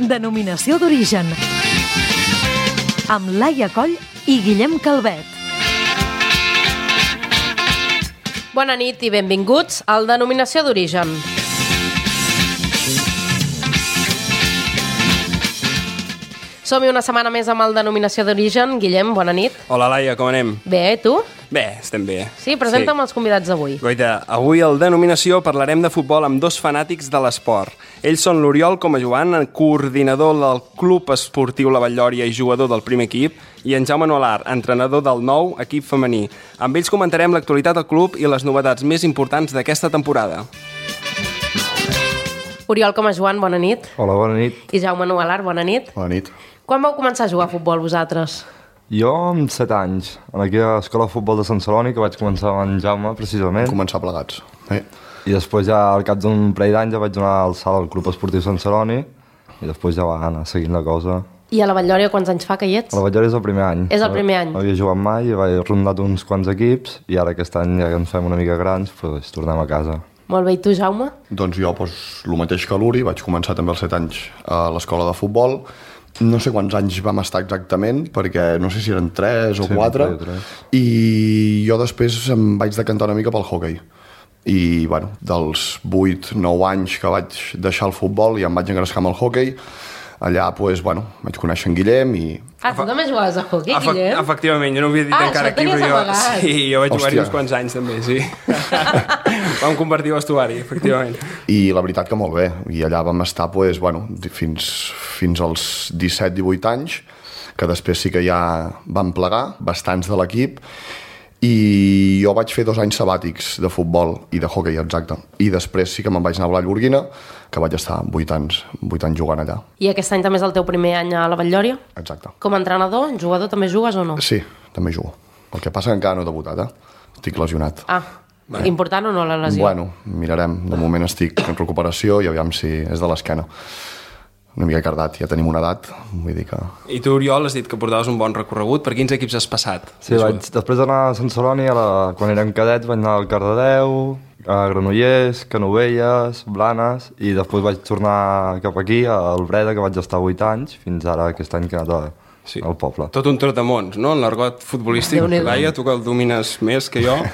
Denominació d'origen. Amb Laia Coll i Guillem Calvet. Bona nit i benvinguts al Denominació d'origen. Som-hi una setmana més amb el Denominació d'origen. Guillem, bona nit. Hola, Laia, com anem? Bé, tu? Bé, estem bé. Sí, presenta'm els convidats d'avui. Goita, avui al Denominació parlarem de futbol amb dos fanàtics de l'esport. Ells són l'Oriol Comajoan, coordinador del Club Esportiu La Batllòria i jugador del primer equip, i en Jaume Nolar, entrenador del nou equip femení. Amb ells comentarem l'actualitat del club i les novetats més importants d'aquesta temporada. Oriol Comajoan, bona nit. Hola, bona nit. I Jaume Nolar, bona nit. Bona nit. Quan vau començar a jugar a futbol vosaltres? Jo amb 7 anys, aquí a l'Escola de Futbol de Sant Celoni, que vaig començar amb en Jaume, precisament. Començar plegats. I després ja, al cap d'un parell d'anys, ja vaig donar el salt al Club Esportiu Sant Celoni i després ja va anar seguint la cosa. I a la Batllòria quants anys fa que hi ets? A la Batllòria és el primer any. És el primer any. No havia jugat mai, vaig rondat uns quants equips i ara aquest any, ja que ens fem una mica grans, doncs tornem a casa. Molt bé, i tu, Jaume? Doncs jo, el mateix que l'Uri, vaig començar també als 7 anys a l'escola de futbol. No sé quants anys vam estar exactament, perquè no sé si eren 3 o 4, i jo després em vaig decantar una mica pel hoquei. I, bueno, dels 8-9 anys que vaig deixar el futbol i em vaig engrescar amb el hoquei, allà, doncs, bueno, vaig conèixer en Guillem i... Ah, tu també jugaves a hoquei, Guillem? Efectivament, jo no ho havia dit encara aquí, però jo vaig jugar-hi uns quants anys també, sí. Vam convertir vestuari, efectivament. I la veritat que molt bé, i allà vam estar, doncs, bueno, fins als 17-18 anys, que després sí que ja vam plegar, bastants de l'equip, i jo vaig fer 2 anys sabàtics de futbol i de hoquei, exacte. I després sí que me'n vaig anar a Vallgorguina, que vaig estar 8 anys jugant allà. I aquest any també és el teu primer any a la Batllòria? Exacte. Com a entrenador, jugador, també jugues o no? Sí, també jugo. El que passa que encara no he debutat, Estic lesionat. Ah, important o no la lesió? Bueno, mirarem. De moment estic en recuperació i aviam si és de l'esquena. Una mica cardat, ja tenim una edat, vull dir que... I tu, Oriol, has dit que portaves un bon recorregut. Per quins equips has passat? Sí, després d'anar a Sant Celoni, quan érem cadets, vaig anar al Cardedeu, a Granollers, Canovelles, Blanes, i després vaig tornar cap aquí, al Breda, que vaig estar 8 anys, fins ara aquest any que he anat al poble. Tot un trotamons, no? En l'argot futbolístic. Laia, tu que el domines més que jo.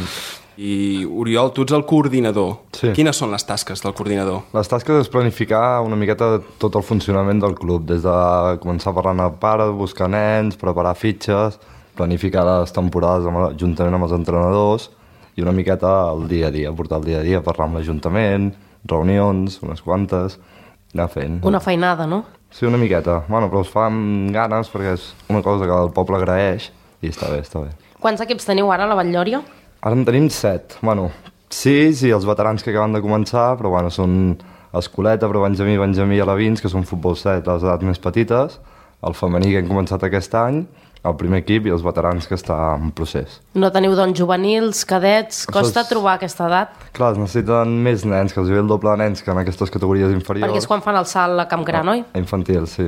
I, Oriol, tu ets el coordinador. Sí. Quines són les tasques del coordinador? Les tasques és planificar una miqueta tot el funcionament del club, des de començar parlant amb pares, buscar nens, preparar fitxes, planificar les temporades juntament amb els entrenadors i una miqueta el dia a dia, portar el dia a dia, parlar amb l'Ajuntament, reunions, unes quantes, anar fent. Una feinada, no? Sí, una miqueta. Bueno, però es fa amb ganes perquè és una cosa que el poble agraeix i està bé, està bé. Quants equips teniu ara a la Batllòria? Ara en tenim 7. Bueno, 6 i els veterans que acaben de començar, però bueno, són Escoleta, però Benjamí i Alevins, que són futbol 7, les edats més petites, el femení que hem començat aquest any, el primer equip i els veterans que està en procés. No teniu, doncs, juvenils, cadets... Costa trobar aquesta edat? Clar, es necessiten més nens, que es ve el doble de nens que en aquestes categories inferiors. Perquè és quan fan el salt a Camp Gran, oi? A infantil, sí.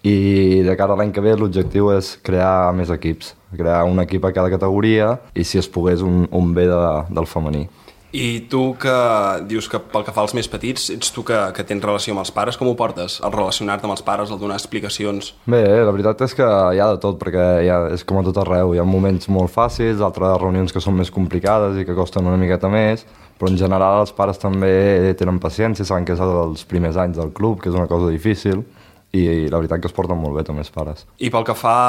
I de cara a l'any que ve l'objectiu és crear més equips, crear un equip a cada categoria i si es pogués un B del femení. I tu que dius que pel que fa als més petits, ets tu que tens relació amb els pares, com ho portes? El relacionar-te amb els pares, el donar explicacions? Bé, la veritat és que hi ha de tot, perquè és com a tot arreu. Hi ha moments molt fàcils, altres reunions que són més complicades i que costen una miqueta més, però en general els pares també tenen paciència, saben que és els primers anys del club, que és una cosa difícil, i la veritat que es porten molt bé també els pares. I pel que fa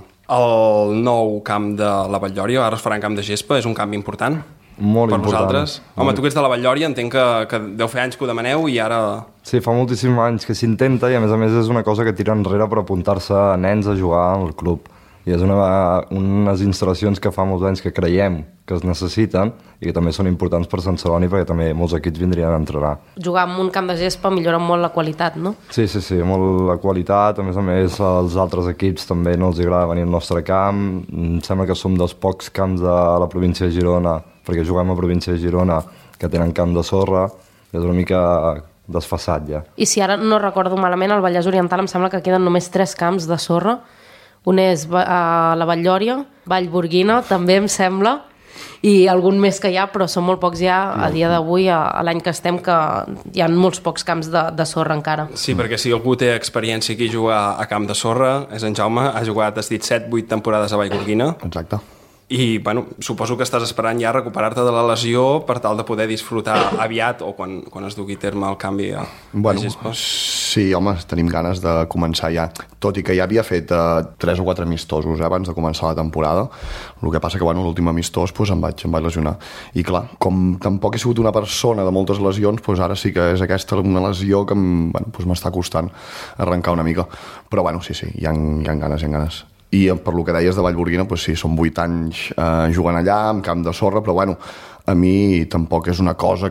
al nou camp de la Batllòria, ara es farà en camp de gespa, és un canvi important? Molt per important. vosaltres? Home, tu que ets de la Batllòria, entenc que deu fer anys que ho demaneu i ara... Sí, fa moltíssims anys que s'intenta i a més és una cosa que tira enrere per apuntar-se a nens a jugar al club. I és unes instal·lacions que fa molts anys que creiem que es necessiten i que també són importants per Sant Celoni perquè també molts equips vindrien a entrenar. Jugar en un camp de gespa millora molt la qualitat, no? Sí, molt la qualitat. A més, els altres equips també no els agrada venir al nostre camp. Em sembla que som dels pocs camps de la província de Girona, perquè juguem a província de Girona, que tenen camp de sorra. És una mica desfasat ja. I si ara no recordo malament, al Vallès Oriental em sembla que queden només 3 camps de sorra. Un és a la Batllòria, Vallgorguina, també em sembla, i algun més que hi ha, però són molt pocs ja a dia d'avui, a l'any que estem, que hi ha molts pocs camps de sorra encara. Sí, perquè si algú té experiència aquí a jugar a camp de sorra, és en Jaume, ha jugat, has dit, 7-8 temporades a Vallgorguina. Exacte. I, bueno, suposo que estàs esperant ja recuperar-te de la lesió per tal de poder disfrutar aviat o quan es dugui a terme el canvi a gespa. Sí, home, tenim ganes de començar ja. Tot i que ja havia fet 3 o 4 amistosos abans de començar la temporada. El que passa que, bueno, l'últim amistós em vaig lesionar. I clar, com tampoc he sigut una persona de moltes lesions, ara sí que és aquesta una lesió que m'està costant arrencar una mica. Però, bueno, sí, hi ha ganes. I per lo que deies de Vallgorguina, sí, són 8 anys jugant allà, en camp de sorra, però bueno, a mi tampoc és una cosa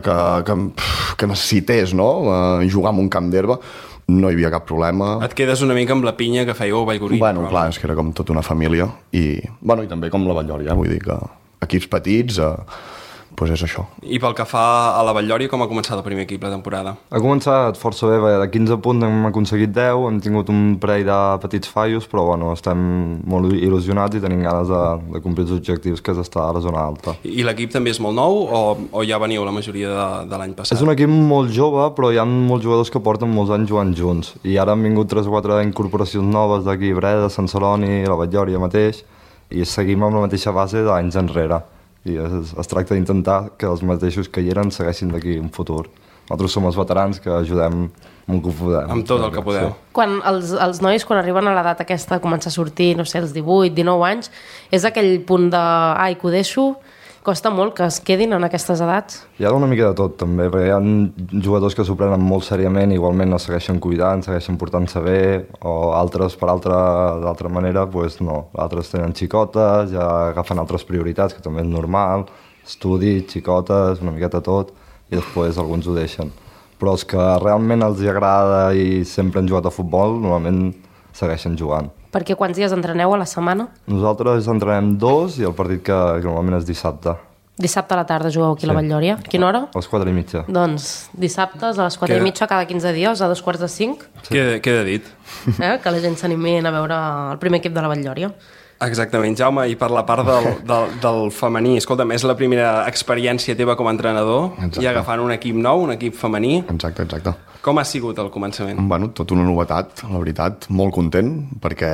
que necessités, no? Jugar en un camp d'herba, no hi havia cap problema. Et quedes una mica amb la pinya que fèieu a Vallgorguina. Bueno, clar, és que era com tota una família i també com la Vall-lloria, vull dir que equips petits, és això. I pel que fa a la Vall-lloria, com ha començat el primer equip la temporada? Ha començat força bé, de 15 punts hem aconseguit 10, hem tingut un parell de petits fallos, però bueno, estem molt il·lusionats i tenim ganes de complir els objectius, que és estar a la zona alta. I l'equip també és molt nou o ja veniu la majoria de l'any passat? És un equip molt jove, però hi ha molts jugadors que porten molts anys jugant junts, i ara han vingut 3 o 4 incorporacions noves d'aquí, Breda, Sant Celoni, la Vall-lloria mateix, i seguim amb la mateixa base d'anys enrere. I es tracta d'intentar que els mateixos que hi eren segueixin d'aquí un futur. Nosaltres som els veterans que ajudem amb el que podem. Amb tot el que podeu. Sí. Quan els nois, quan arriben a l'edat aquesta, comença a sortir, no sé, els 18, 19 anys, és aquell punt de, ai, que ho deixo, costa molt que es quedin en aquestes edats? Hi ha una mica de tot, també, perquè hi ha jugadors que s'ho prenen molt seriament, igualment no segueixen cuidant, segueixen portant-se bé, o altres, d'altra manera, no. Altres tenen xicotes, ja agafen altres prioritats, que també és normal, estudis, xicotes, una miqueta tot, i després alguns ho deixen. Però els que realment els agrada i sempre han jugat a futbol, normalment segueixen jugant. Perquè quants dies entreneu a la setmana? Nosaltres entrenem 2 i el partit que normalment és dissabte. Dissabte a la tarda jugueu aquí a la Vall-lloria. Quina hora? A les 4:30. Doncs dissabtes a les 4:30 cada 15 dies, a 2:45. Sí. Queda dit. Que la gent s'animi a veure el primer equip de la Vall-lloria. Exactament, Jaume, i per la part del femení, escolta'm, és la primera experiència teva com a entrenador. Exacte. I agafant un equip nou, un equip femení. Exacte. Com ha sigut el començament? Tot una novetat, la veritat, molt content, perquè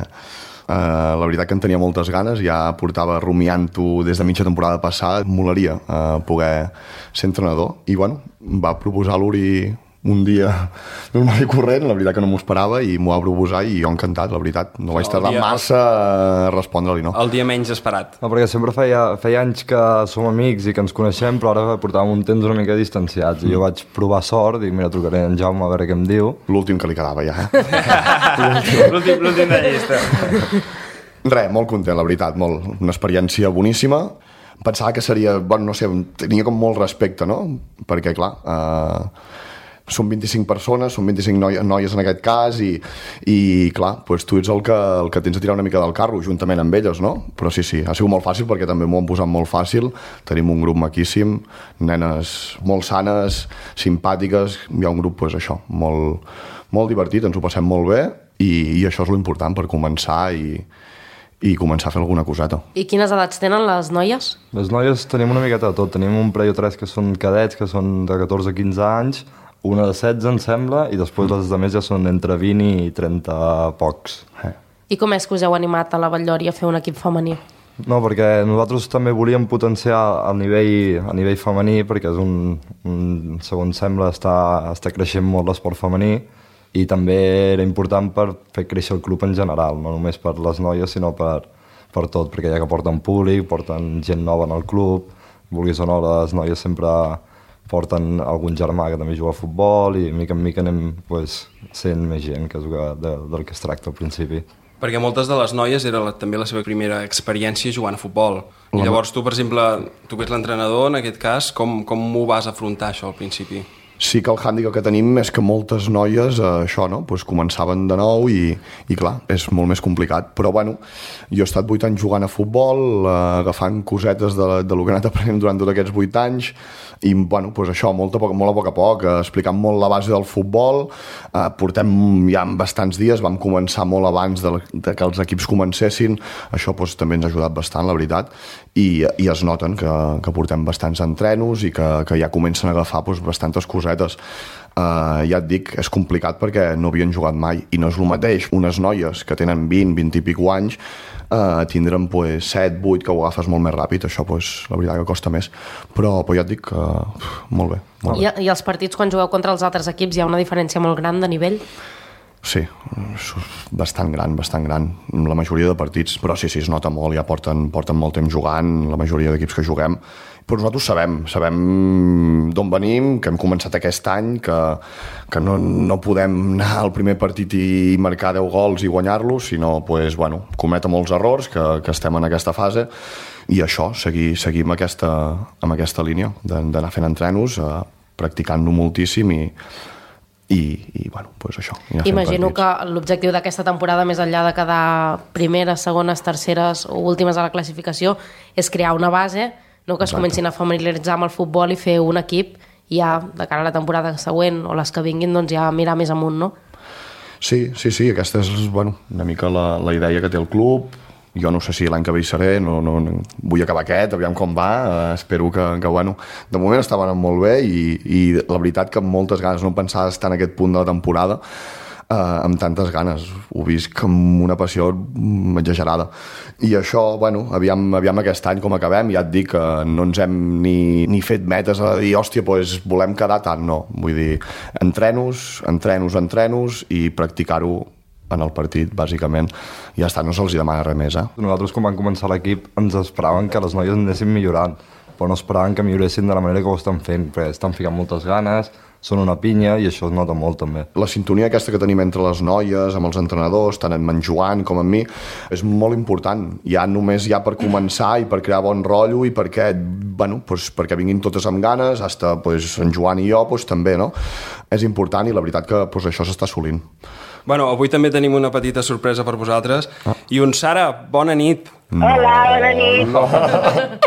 la veritat que en tenia moltes ganes, ja portava rumiant-ho des de mitja temporada passada, molaria poder ser entrenador, i va proposar l'Uri un dia normal i corrent, la veritat que no m'ho esperava i m'ho va proposar i jo encantat, la veritat. No vaig tardar massa a respondre-li, no. El dia menys esperat. No, perquè sempre feia anys que som amics i que ens coneixem, però ara portàvem un temps una mica distanciats. I jo vaig provar sort, dic, mira, trucaré en Jaume a veure què em diu. L'últim que li quedava ja, L'últim de llista. Res, molt content, la veritat, molt. Una experiència boníssima. Pensava que seria, no sé, tenia com molt respecte, no? Perquè, clar, són 25 persones, són 25 noies en aquest cas i clar, tu ets el que tens de tirar una mica del carro juntament amb elles, no? Però sí, ha sigut molt fàcil perquè també m'ho han posat molt fàcil. Tenim un grup maquíssim, nenes molt sanes, simpàtiques, hi ha un grup, molt, molt divertit, ens ho passem molt bé i això és lo important per començar i començar a fer alguna coseta. I quines edats tenen les noies? Les noies tenim una miqueta de tot. Tenim un parell o 3 que són cadets, que són de 14 a 15 anys, una de 16, em sembla, i després les altres ja són entre 20 i 30 pocs. I com és que us heu animat a la Vall-lloria a fer un equip femení? No, perquè nosaltres també volíem potenciar a nivell femení, perquè és segons sembla, està creixent molt l'esport femení, i també era important per fer créixer el club en general, no només per les noies, sinó per tot, perquè ja que porten públic, porten gent nova en el club, vulguis o no, les noies sempre porten algun germà que també juga a futbol i mica en mica anem sent més gent, que és del que es tracta al principi. Perquè moltes de les noies era també la seva primera experiència jugant a futbol. I llavors tu, per exemple, tu que ets l'entrenador, en aquest cas, com ho vas afrontar això al principi? sí que el hàndicap que tenim és que moltes noies això, no? Pues començaven de nou i clar, és molt més complicat. Però bueno, jo he estat 8 anys jugant a futbol, agafant cosetes de lo que he anat aprenent durant tots aquests 8 anys i bueno, pues això, molt a poc, explicant molt la base del futbol. Portem ja bastants dies, vam començar molt abans de que els equips comencessin, això pues, també ens ha ajudat bastant, la veritat, i es noten que portem bastants entrenos i que ja comencen a agafar pues, bastantes cosetes. Ja et dic, és complicat perquè no havien jugat mai i no és el mateix unes noies que tenen 20, 20 i pico anys tindran pues, 7, 8 que ho agafes molt més ràpid, això pues, la veritat que costa més, però ja et dic que molt bé. I els partits quan jugueu contra els altres equips hi ha una diferència molt gran de nivell? Sí, bastant gran, la majoria de partits, però sí, es nota molt, ja porten molt temps jugant, la majoria d'equips que juguem, però nosaltres sabem d'on venim, que hem començat aquest any, que no podem anar al primer partit i marcar 10 gols i guanyar-los, sinó, pues, bueno, cometre molts errors, que estem en aquesta fase, i això, seguir amb aquesta línia, d'anar fent entrenos, practicant-ho moltíssim i bueno, pues això. Imagino que l'objectiu d'aquesta temporada, més enllà de quedar primeres, segones, terceres o últimes a la classificació, és crear una base, no, que es comencin a familiaritzar amb el futbol i fer un equip i ja de cara a la temporada següent o les que vinguin doncs ja mirar més amunt, no? Sí, aquesta és una mica la idea que té el club. Jo no sé si l'any que ve hi seré, no vull acabar aquest, aviam com va, espero que bueno, de moment està anant molt bé i la veritat que amb moltes ganes, no pensava estar en aquest punt de la temporada amb tantes ganes, ho visc amb una passió exagerada i això, bueno, aviam aquest any com acabem, ja et dic que no ens hem ni fet metes a dir, hòstia, pues volem quedar tant, no, vull dir, entrenos i practicar-ho en el partit, bàsicament. Ja està, no se'ls demana res més. Nosaltres, quan vam començar l'equip, ens esperaven que les noies anessin millorant, però no esperaven que milloressin de la manera que ho estan fent, perquè estan ficant moltes ganes, són una pinya i això es nota molt també. La sintonia aquesta que tenim entre les noies, amb els entrenadors, tant en Joan com en mi, és molt important. Ja només per començar i per crear bon rotllo i perquè vinguin totes amb ganes, hasta en Joan i jo també, no? És important i la veritat que això s'està assolint. Bueno, avui també tenim una petita sorpresa per vosaltres. I un Sara, bona nit. Hola, bona nit.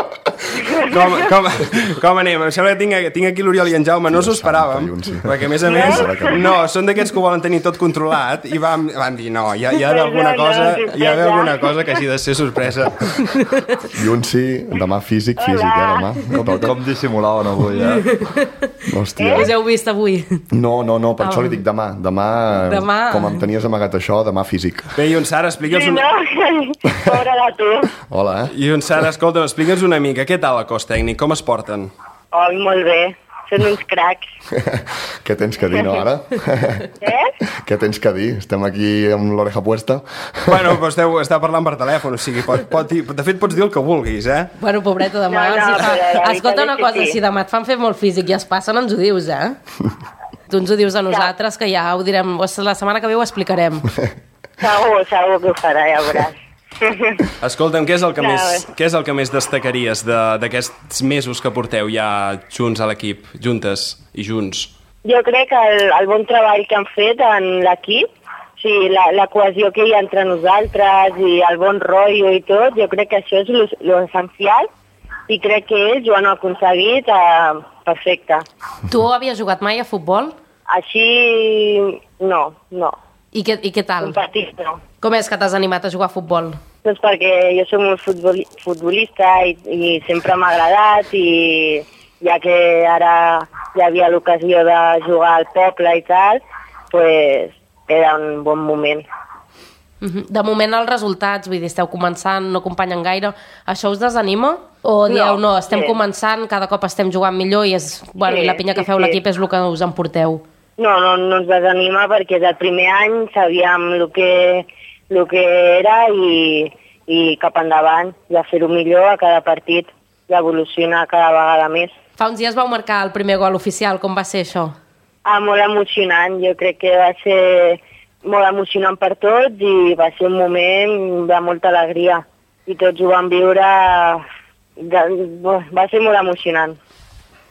Com anem? Em sembla que tinc aquí l'Oriol i en Jaume, no s'ho esperàvem, perquè a més, són d'aquests que ho volen tenir tot controlat i vam dir, no, hi ha d'haver alguna cosa que hagi de ser sorpresa. I un sí, demà físic, demà. Com dissimulaven avui, Hòstia. Us heu vist avui? No, per això li dic demà. Demà, com em tenies amagat això, demà físic. Bé, i un Sara, explica'ns Pobra de tu. Hola, I un Sara, escolta, explica'ns una mica, què tal el cos tècnic, com es porten? Molt bé, són uns cracs. Què tens que dir, no, ara? Què tens que dir? Estem aquí amb l'oreja puesta. Bueno, però esteu parlant per telèfon, o sigui, de fet pots dir el que vulguis, eh? Bueno, pobreta, demà... Escolta una cosa, si demà et fan fer molt físic i es passen, ens ho dius, eh? Tu ens ho dius a nosaltres, que ja ho direm, la setmana que ve ho explicarem. Segur que ho farà, ja veuràs. Escolta'm, què és el que més destacaries d'aquests mesos que porteu ja junts a l'equip, juntes i junts? Jo crec que el bon treball que han fet en l'equip, la cohesió que hi ha entre nosaltres i el bon rotllo i tot, jo crec que això és l'essencial i crec que ells ho han aconseguit perfecte. Tu havies jugat mai a futbol? Així, no. I què tal? Compartit, no. Com és que t'has animat a jugar a futbol? Doncs perquè jo soc molt futbolista i sempre m'ha agradat i ja que ara hi havia l'ocasió de jugar al poble i tal, pues era un bon moment. De moment els resultats, vull dir, esteu començant, no acompanyen gaire, això us desanima? O dieu, no, estem començant, cada cop estem jugant millor i la pinya que feu l'equip és el que us emporteu? No ens desanima perquè del primer any sabíem el que era i cap endavant, i a fer-ho millor a cada partit i evolucionar cada vegada més. Fa uns dies vau marcar el primer gol oficial, com va ser això? Molt emocionant, jo crec que va ser molt emocionant per tots i va ser un moment de molta alegria i tots ho vam viure, va ser molt emocionant.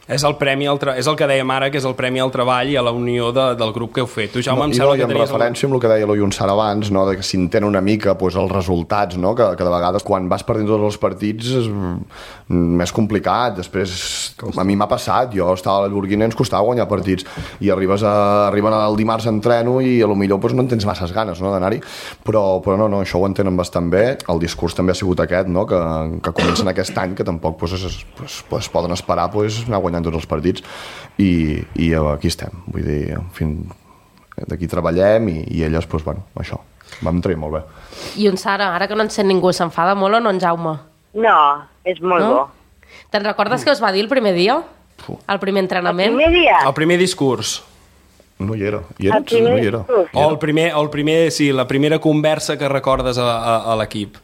És el premi és el que dèiem ara, que és el premi al treball i a la unió del grup que heu fet. Tu, Jaume, em sembla que tenies... En referència amb el que deia l'Oyunsar abans, no, de que s'intén una mica doncs, els resultats, no, que de vegades quan vas perdent tots els partits és més complicat. Després, a mi m'ha passat, jo estava a la Llurguina i ens costava guanyar partits, i arriben el dimarts a entreno i potser doncs, no en tens masses ganes, no, d'anar-hi, però no, això ho entenen bastant bé. El discurs també ha sigut aquest, no, que comencen aquest any, que tampoc es poden esperar anar guanyant tots els partits, i aquí estem, vull dir, d'aquí treballem i elles, doncs, bueno, això, vam treure molt bé. I un Sara, ara que no en sent ningú, s'enfada molt o no, en Jaume? No, és molt bo. Te'n recordes què us va dir el primer dia? El primer entrenament? El primer dia? El primer discurs. No hi era. No hi era. O el primer, sí, la primera conversa que recordes a l'equip.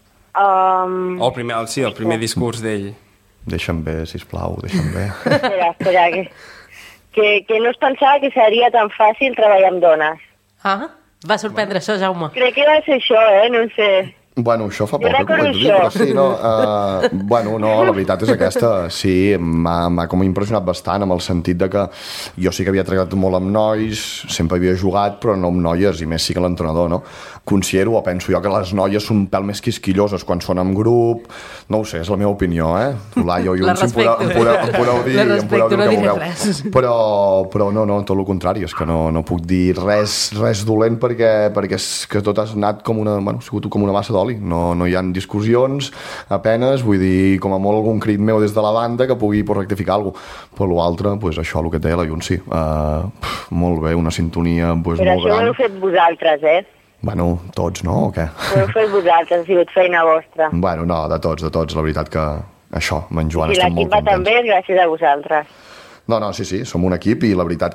O el primer discurs d'ell. Deixa'm bé, sisplau, deixa'm bé. Espera, que no es pensava que seria tan fàcil treballar amb dones. Va sorprendre això, Jaume. Crec que va ser això, no sé. Bueno, això fa poc que començo a dir, però sí, no? Bueno, no, la veritat és aquesta. Sí, m'ha com impressionat bastant, amb el sentit de que jo sí que havia treballat molt amb nois, sempre havia jugat, però no amb noies, i més sí que l'entrenador, no? Considero, o penso jo, que les noies són un pèl més quisquilloses quan són en grup. No ho sé, és la meva opinió, Tu, Laia o Junts, em podeu dir el que vulgueu. Però no, tot el contrari, és que no puc dir res dolent perquè és que tot ha anat com ha sigut com una massa d'oli. No hi ha discussions, apenes, vull dir, com a molt algun crit meu des de la banda que pugui rectificar alguna cosa. Però l'altre, això, el que et deia la Junts, sí. Molt bé, una sintonia molt gran. Però això ho heu fet vosaltres, Bueno, tots, no? O què? Ho heu fet vosaltres, ha sigut feina vostra. Bueno, no, de tots. La veritat que això, amb en Joan estem molt contents. I l'equip va també gràcies a vosaltres. No, sí, som un equip i la veritat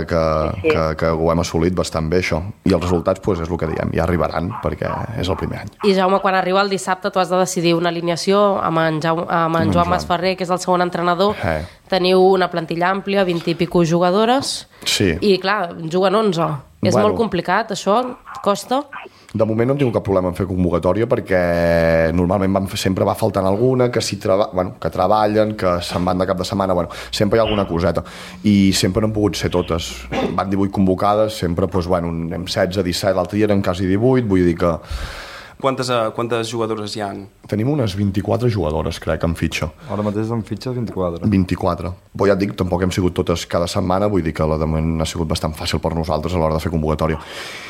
que ho hem assolit bastant bé, això. I els resultats, és el que diem, ja arribaran, perquè és el primer any. I Jaume, quan arriba el dissabte tu has de decidir una alineació amb en Joan Masferrer, que és el segon entrenador. Teniu una plantilla àmplia, 20 i pico jugadores. Sí. I, clar, juguen 11. És molt complicat, això? Costa? De moment no tinc cap problema en fer convocatòria perquè normalment sempre va faltant alguna, que treballen, que se'n van de cap de setmana, sempre hi ha alguna coseta. I sempre no han pogut ser totes. Van 18 convocades, sempre, anem 16, 17, l'altre dia eren quasi 18, vull dir que... Quantes jugadores hi ha? Tenim unes 24 jugadores, crec, en fitxa. Ara mateix en fitxa 24. 24. Però ja et dic, tampoc hem sigut totes cada setmana, vull dir que de moment ha sigut bastant fàcil per nosaltres a l'hora de fer convocatòria.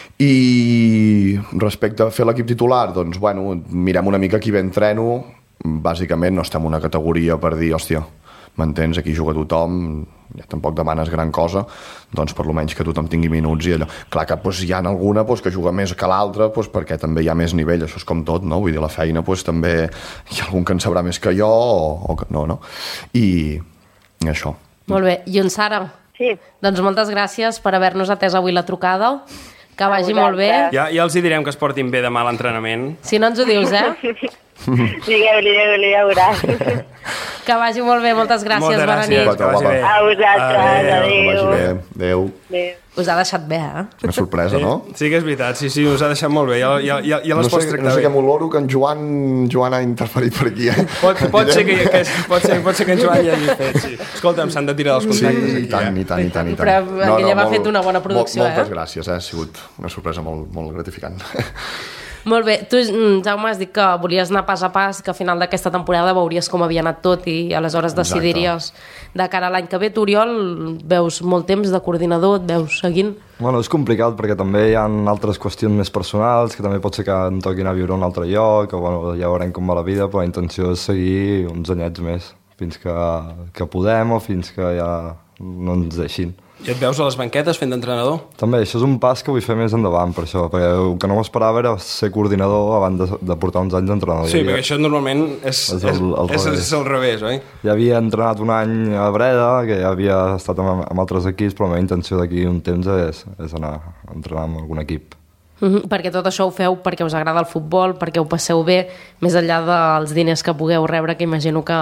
I respecte a fer l'equip titular, doncs, mirem una mica qui ve entreno. Bàsicament no estem en una categoria per dir, hòstia, m'entens, aquí juga tothom, ja tampoc demanes gran cosa, doncs per almenys que tothom tingui minuts i allò. Clar que hi ha alguna que juga més que l'altra perquè també hi ha més nivell, això és com tot, no? Vull dir, la feina també hi ha algun que en sabrà més que jo o que no? I això. Molt bé. I en Sara? Sí. Doncs moltes gràcies per haver-nos atès avui la trucada. Que vagi molt bé. Ja els hi direm que es portin bé demà a l'entrenament. Si no ens ho dius, Digueu-li, ja veuràs. Que vagi molt bé, moltes gràcies. Moltes gràcies, que vagi bé. A vosaltres, adéu. Adéu. Us ha deixat bé, Una sorpresa, no? Sí que és veritat, sí, us ha deixat molt bé. Ja les pots tractar bé. No sé què m'oloro que en Joan ha interferit per aquí, Pot ser que en Joan hi hagi fet, sí. Escolta'm, s'han de tirar dels contactes. Sí, i tant. Però aquella va fet una bona producció, Moltes gràcies, ha sigut una sorpresa molt gratificant. Molt bé. Tu, Jaume, has dit que volies anar pas a pas, que a final d'aquesta temporada veuries com havia anat tot i aleshores decidiries de cara a l'any que ve. Tu, Oriol, veus molt temps de coordinador, et veus seguint? Bueno, és complicat perquè també hi ha altres qüestions més personals, que també pot ser que em toqui anar a viure a un altre lloc, o ja veurem com va la vida, però la intenció és seguir uns anyets més, fins que podem o fins que ja no ens deixin. I et veus a les banquetes fent d'entrenador? També, això és un pas que vull fer més endavant, per això, perquè el que no m'esperava era ser coordinador abans de portar uns anys d'entrenador. Sí, perquè això normalment és al revés, oi? Ja havia entrenat un any a Breda, que ja havia estat amb altres equips, però la meva intenció d'aquí un temps és anar a entrenar amb algun equip. Perquè tot això ho feu perquè us agrada el futbol, perquè ho passeu bé, més enllà dels diners que pugueu rebre, que imagino que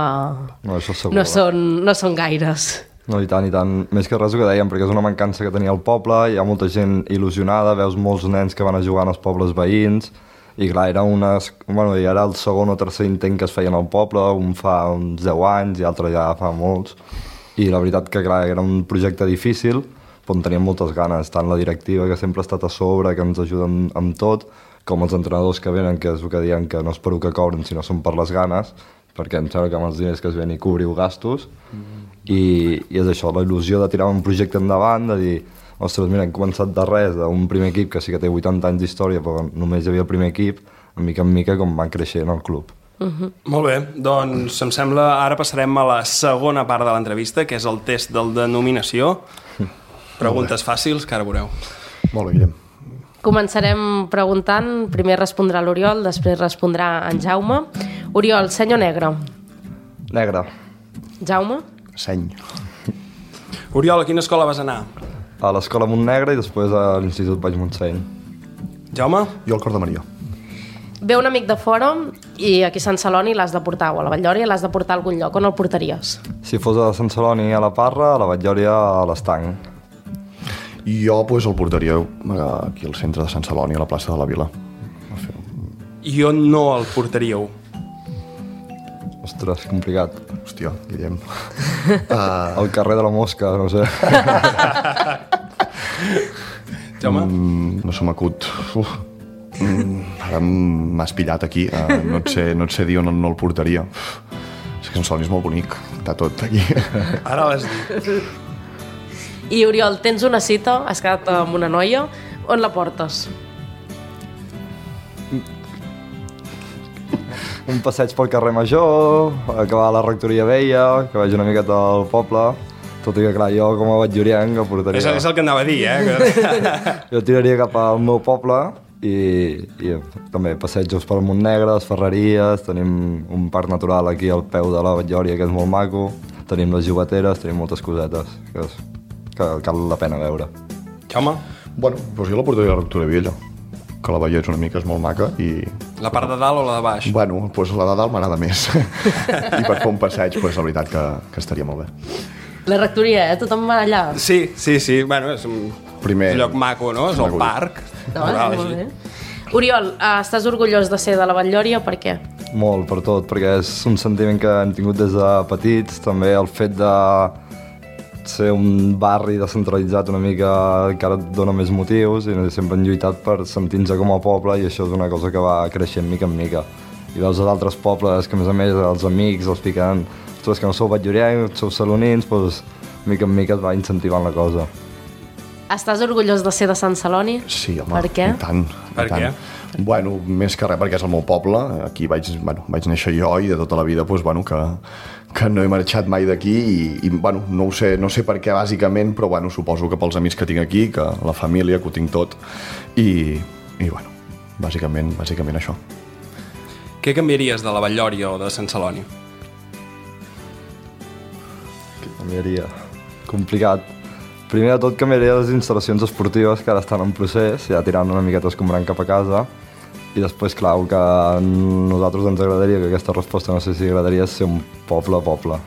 no són gaires. No, i tant, més que res el que dèiem, perquè és una mancança que tenia el poble, hi ha molta gent il·lusionada, veus molts nens que van a jugar als pobles veïns, i clar, era el segon o tercer intent que es feien al poble, un fa uns 10 anys i l'altre ja fa molts, I la veritat que, clar, era un projecte difícil, però en teníem moltes ganes, tant la directiva, que sempre ha estat a sobre, que ens ajuden amb tot, com els entrenadors que venen, que és el que diuen que no és per que cobren, sinó són per les ganes, perquè em sembla que amb els diners que es ven hi cobriu gastos, i és això, la il·lusió de tirar un projecte endavant, de dir, ostres, mira, hem començat de res, d'un primer equip que sí que té 80 anys d'història, però només hi havia el primer equip, en mica com van creixent el club. Molt bé, doncs em sembla ara passarem a la segona part de l'entrevista, que és el test del denominació. Preguntes fàcils, que ara veureu. Molt bé, Guillem. Començarem preguntant, primer respondrà l'Oriol, després respondrà en Jaume. Oriol, seny o negre? Negre. Jaume? Seny. Oriol, a quina escola vas anar? A l'escola Montnegre i després a l'Institut Baix Montseny. Jaume? Jo al Cor de Maria. Ve un amic de fora i aquí a Sant Celoni l'has de portar, o a la Vall-lloria l'has de portar a algun lloc. On el portaries? Si fos a Sant Celoni a la Parra, a la Vall-lloria a l'Estanc. Jo pues, el portaria aquí al centre de Sant Celoni, a la plaça de la Vila. I on no el portaríeu? Ostres, complicat. Hòstia, Guillem. Al carrer de la Mosca, no sé. Jaume? No se m'acut. Ara m'has pillat aquí. No et sé dir on no el portaria. És que Sant Celoni és molt bonic. Està tot aquí. Ara l'has dit. I Oriol, tens una cita, has quedat amb una noia, on la portes? Un passeig pel carrer Major, acabar a la rectoria vella, que vegi una miqueta al poble, tot i que, clar, jo com a batllorienc el portaria... És el que anava a dir, eh? Jo tiraria cap al meu poble i també passejos pel Montnegre, les Ferreries, tenim un parc natural aquí al peu de la Vall-lloria que és molt maco, tenim les jugateres, tenim moltes cosetes que cal la pena veure. Jaume? Bueno, doncs jo la portaria a la rectoria vella, que la veiés una mica, és molt maca i... La part de dalt o la de baix? Bueno, doncs la de dalt m'agrada més. I per fer un passeig, doncs la veritat que estaria molt bé. La rectoria, tothom va allà. Sí. Bueno, és un lloc maco, no? És el parc. Molt bé. Oriol, estàs orgullós de ser de la Vall-lloria, per què? Molt, per tot, perquè és un sentiment que hem tingut des de petits, també el fet de ser un barri descentralitzat una mica encara et dona més motius i sempre hem lluitat per sentir-nos com a poble i això és una cosa que va creixent mica en mica. I veus d'altres pobles que a més els amics els fiquen ostres, que no sou batlloriencs, sou salonins, doncs mica en mica et va incentivant la cosa. Estàs orgullós de ser de Sant Celoni? Sí, home, per què? I tant. Per què? Bueno, més que res perquè és el meu poble, aquí vaig néixer jo i de tota la vida doncs, bueno, que no he marxat mai d'aquí i bueno, no sé per què bàsicament, però bueno, suposo que pels amics que tinc aquí, que la família, que ho tinc tot i bueno, bàsicament això. Què canviaries de la Vall-lloria o de Sant Celoni? Què canviaria? Complicat. Primer de tot canviaria les instal·lacions esportives que ara estan en procés, ja tirant una miqueta escombrant cap a casa. I després, clar, que a nosaltres ens agradaria, que aquesta resposta no sé si agradaria, ser un poble.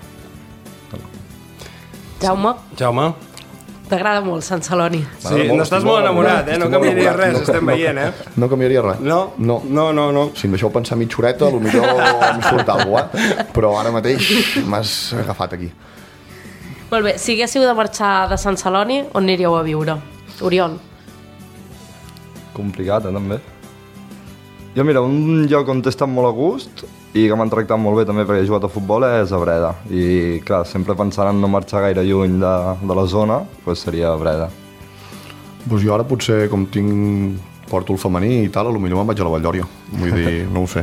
Jaume? Jaume? T'agrada molt Sant Celoni. Sí, no estàs molt enamorat, no canviaria res, estem veient, No canviaria res. No. Si em deixeu pensar mitja horeta, potser em surt alguna cosa, però ara mateix m'has agafat aquí. Molt bé, si haguéssiu de marxar de Sant Celoni, on aniríeu a viure? Oriol? Complicat, també. Jo, mira, un lloc on he estat molt a gust i que m'han tractat molt bé també perquè he jugat a futbol és a Breda. I, clar, sempre pensant en no marxar gaire lluny de la zona, doncs seria a Breda. Doncs jo ara potser, com porto el femení i tal, potser me'n vaig a la Vall-lloria. Vull dir, no ho sé.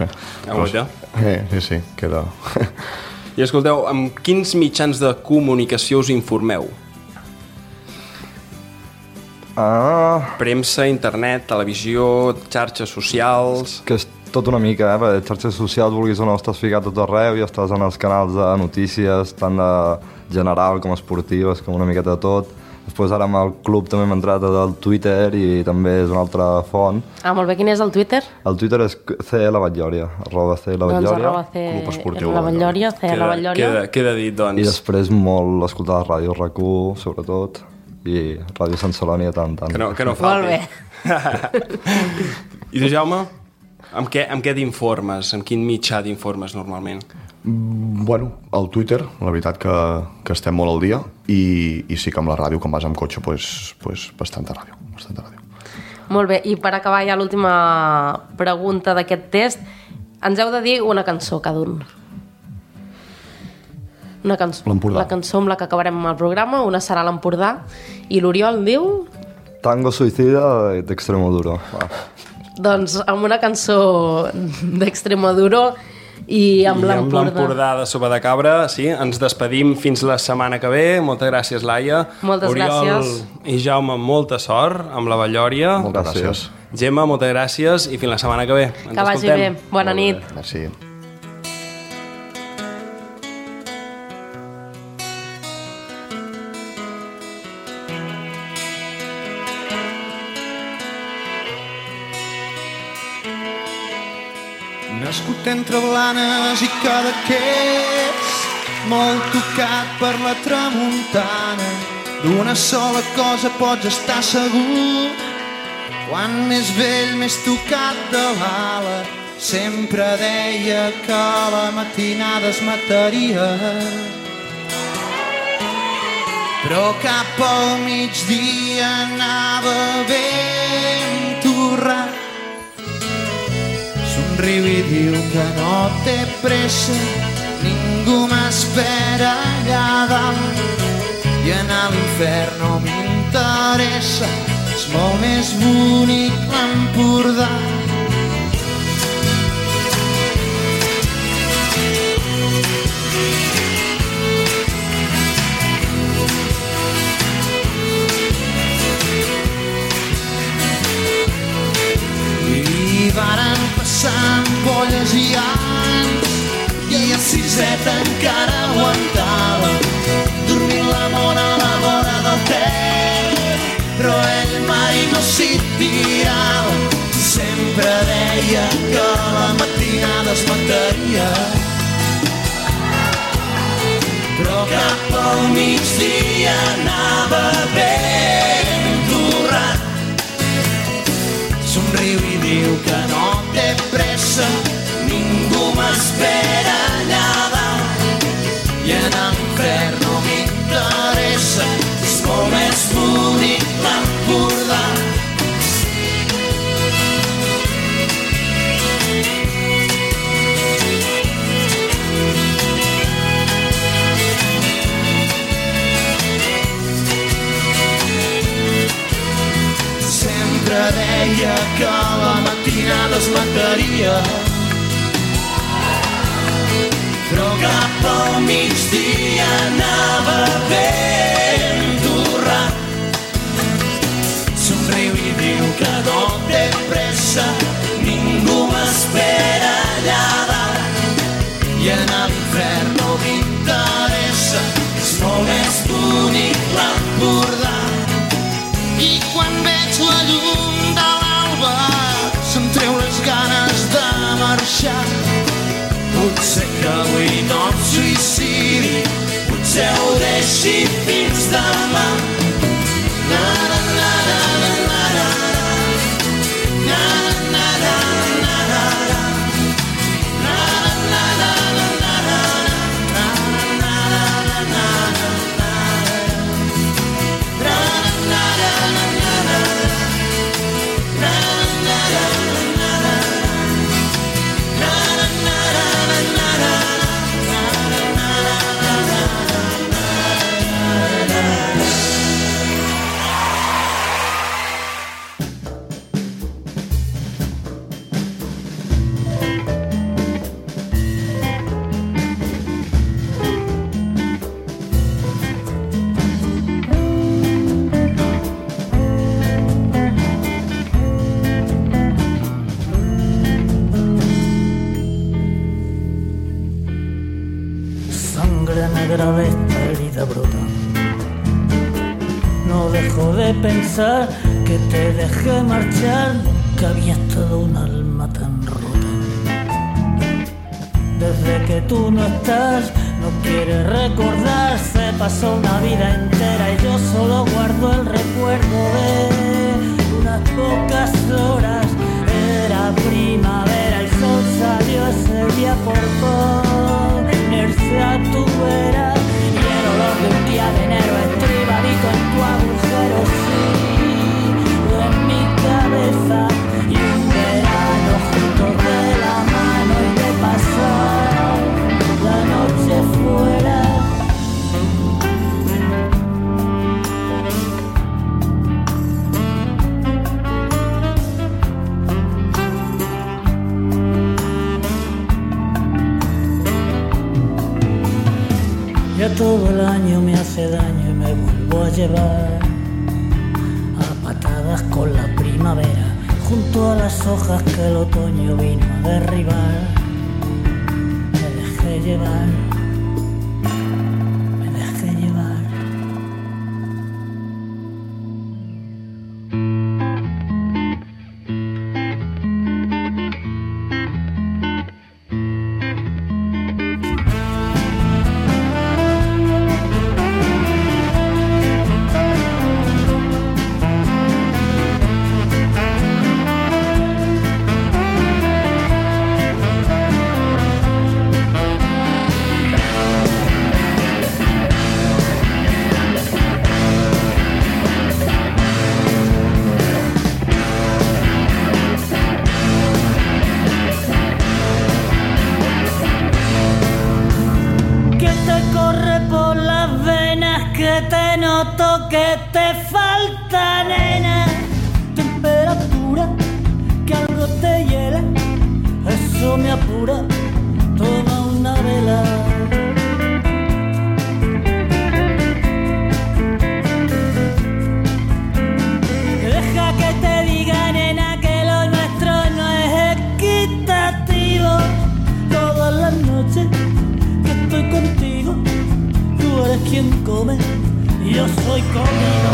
Sí, queda... I escolteu, amb quins mitjans de comunicació us informeu? Premsa, internet, televisió, xarxes socials... Que és tot una mica, perquè xarxes socials vulguis o no estàs ficat tot arreu i estàs en els canals de notícies, tant de general com esportives, com una miqueta de tot. Després ara amb el club també hem entrat al Twitter i també és una altra font. Molt bé, quin és el Twitter? El Twitter és CL Vall-lloria, @CL Vall-lloria. Club Esportiu la Vall-lloria, CL Vall-lloria. Queda dit, doncs. I després molt escoltar la ràdio RAC1, sobretot, i Ràdio Sant Celoni tant. Que no falti. Molt bé. I tu, Jaume, amb què t'informes? Amb quin mitjà t'informes normalment? Bueno, al Twitter, la veritat que estem molt al dia i sí que amb la ràdio, quan vas amb cotxe, pues bastanta ràdio. Molt bé, i per acabar ja l'última pregunta d'aquest test, ens heu de dir una cançó cada un. Una cançó. L'Empordà. La cançó amb la que acabarem el programa, una serà l'Empordà, i l'Oriol diu... Tango Suicida d'Extremoduro. Doncs amb una cançó d'Extremoduro i amb l'Empordà. Amb l'Empordà de Sopa de Cabra, sí, ens despedim fins la setmana que ve. Moltes gràcies, Laia. Moltes gràcies. I Jaume, molta sort amb la Ballòria. Moltes gràcies. Gemma, moltes gràcies i fins la setmana que ve. Que vagi bé. Bona nit. Merci. Nascut entre Blanes i Cadaqués, molt tocat per la tramuntana, d'una sola cosa pots estar segur: quan més vell, més tocat de l'ala. Sempre deia que la matinada es mataria, però cap al migdia anava ben torrat. Somriu i diu que no té pressa, ningú m'espera allà dalt, i anar a l'infern no m'interessa, és molt més bonic l'Empordà. I varen passar ampolles i anys, i el siset encara aguantava, dormint la mona a la vora del Ter, però ell mai no s'hi tirava. Sempre deia que la matinada es mataria, però cap al migdia anava ben torrat. Somriu i diu que no té pressa, ningú m'espera allà dalt, i anar a l'infern no m'interessa, és molt més bonic l'Empordà. Sempre deia que la matinada es mataria, però cap al migdia anava ben torrat. Somriu i diu que no té pressa, ningú m'espera allà dalt, i anar a l'infern no m'interessa, és molt més bonic l'Empordà. I quan veig la llum de l'alba se'm treu les ganes de marxar. Potser que avui no em suïcidi, potser ho deixi fins demà. Na, na, na, na, na, na, na, na, na, na, na, na, na. Negra de esta herida brota. No dejo de pensar que te dejé marchar, que habías todo un alma tan rota. Desde que tú no estás, no quieres recordar, se pasó una vida entera y yo solo guardo el recuerdo de unas pocas horas. Era primavera, el sol salió ese día por favor. día de enero estribadito en tu agujero, sí, en mi cabeza. Y un verano juntos de la mano y de pasar la noche fuera. Ya todo el año me hace daño y me vuelvo a llevar a patadas con la primavera, junto a las hojas que el otoño vino a derribar. Me dejé llevar, me dejé llevar. Que te falta, nena, temperatura, que algo te hiela, eso me apura, toma una vela. Deja que te diga, nena, que lo nuestro no es equitativo. Todas las noches que estoy contigo, tú eres quien come, yo soy comido.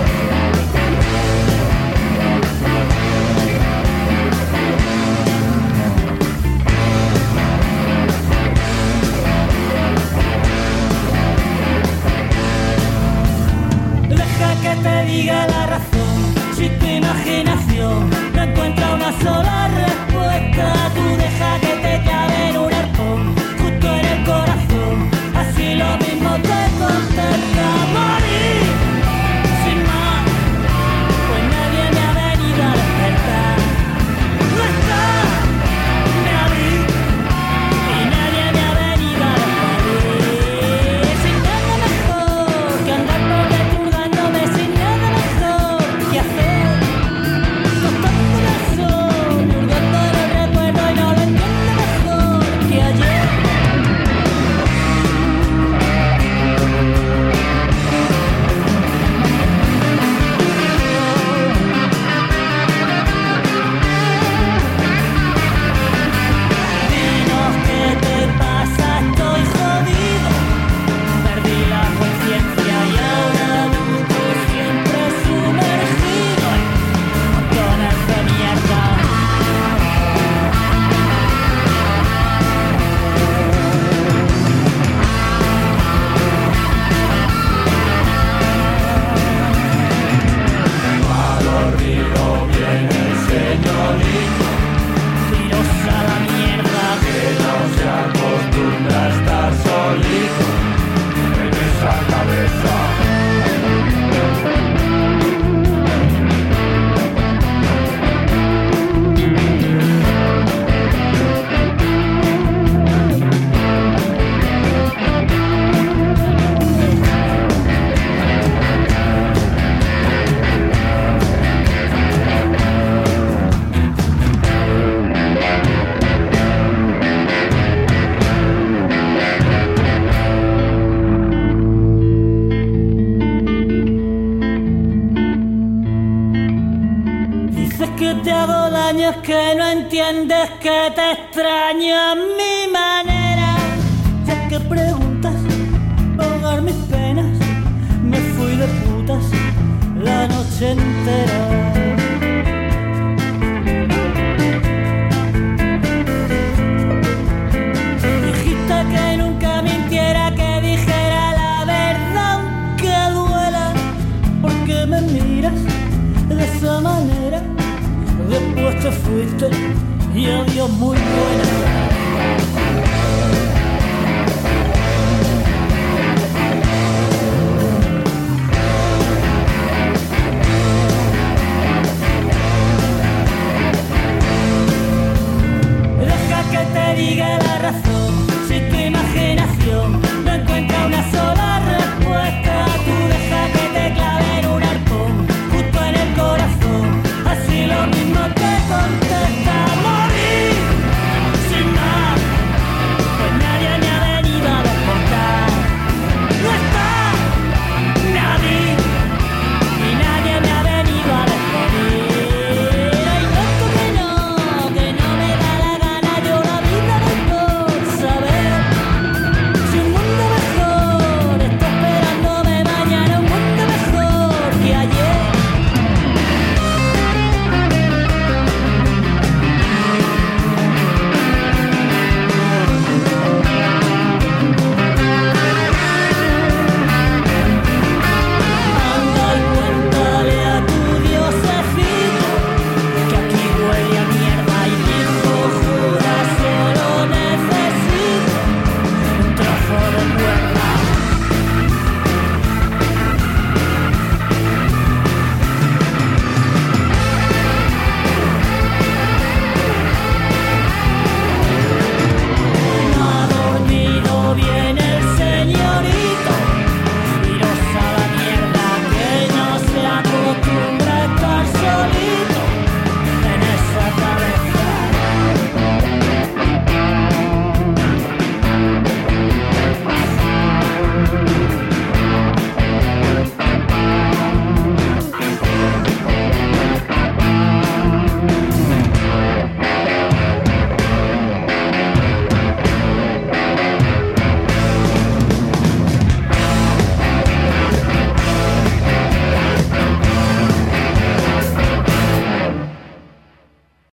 Deja que te diga la razón, si tu imaginación no encuentra una sola respuesta, tú deja que te clave en un arpón, justo en el corazón, así lo mismo te contesta. Morir sin más, pues nadie me ha venido a despertar. No está, me abrí y nadie me ha venido a despedir. Sin nada mejor que andar por desturgándome, sin nada mejor que hacer, costando el sol, hurgando en el recuerdo y no lo entiendo mejor que ayer. Que no entiendes que te extraño a mi manera. Ya que preguntas por ahogar mis penas, me fui de putas la noche entera. Dijiste que nunca mintiera, que dijera la verdad aunque duela. ¿Por qué me miras de esa manera? Después te fuiste y adiós muy buena.